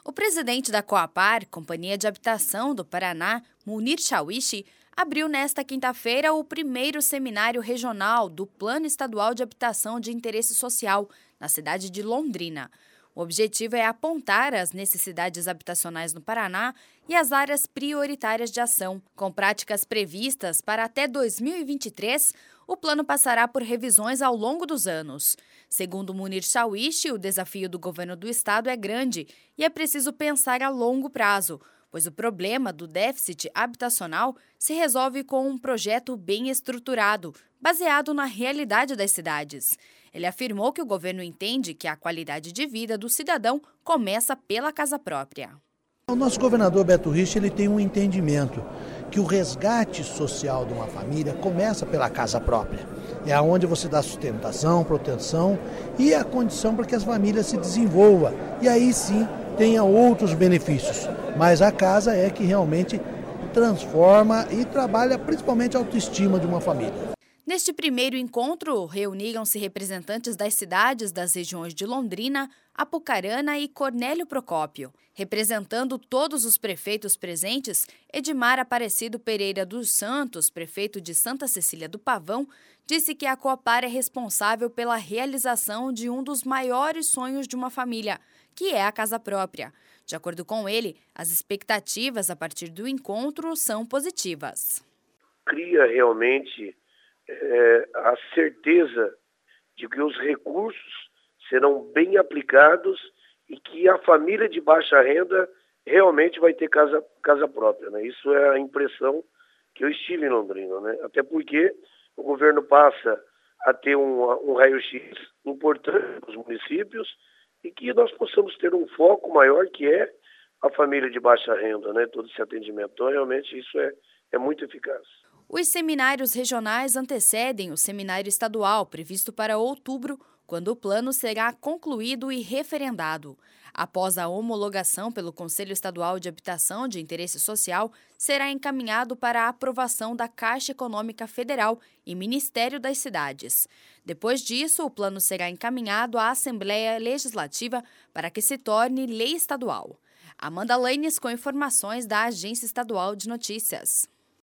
O presidente da Coapar, Companhia de Habitação do Paraná, Munir Chawishi, abriu nesta quinta-feira o primeiro seminário regional do Plano Estadual de Habitação de Interesse Social, na cidade de Londrina. O objetivo é apontar as necessidades habitacionais no Paraná e as áreas prioritárias de ação. Com práticas previstas para até 2023, o plano passará por revisões ao longo dos anos. Segundo Munir Chawishi, o desafio do governo do estado é grande e é preciso pensar a longo prazo, pois o problema do déficit habitacional se resolve com um projeto bem estruturado, baseado na realidade das cidades. Ele afirmou que o governo entende que a qualidade de vida do cidadão começa pela casa própria. O nosso governador Beto Richa, ele tem um entendimento que o resgate social de uma família começa pela casa própria. É onde você dá sustentação, proteção e a condição para que as famílias se desenvolvam. E aí sim tenha outros benefícios. Mas a casa é que realmente transforma e trabalha principalmente a autoestima de uma família. Neste primeiro encontro, reuniram-se representantes das cidades das regiões de Londrina, Apucarana e Cornélio Procópio. Representando todos os prefeitos presentes, Edmar Aparecido Pereira dos Santos, prefeito de Santa Cecília do Pavão, disse que a Coapar é responsável pela realização de um dos maiores sonhos de uma família, que é a casa própria. De acordo com ele, as expectativas a partir do encontro são positivas. Cria realmente a certeza de que os recursos serão bem aplicados e que a família de baixa renda realmente vai ter casa própria, né? Isso é a impressão que eu estive em Londrina, né? Até porque o governo passa a ter um raio-x importante nos municípios e que nós possamos ter um foco maior, que é a família de baixa renda, né? Todo esse atendimento. Então, realmente, isso é muito eficaz. Os seminários regionais antecedem o seminário estadual, previsto para outubro, quando o plano será concluído e referendado. Após a homologação pelo Conselho Estadual de Habitação de Interesse Social, será encaminhado para a aprovação da Caixa Econômica Federal e Ministério das Cidades. Depois disso, o plano será encaminhado à Assembleia Legislativa para que se torne lei estadual. Amanda Lanes com informações da Agência Estadual de Notícias.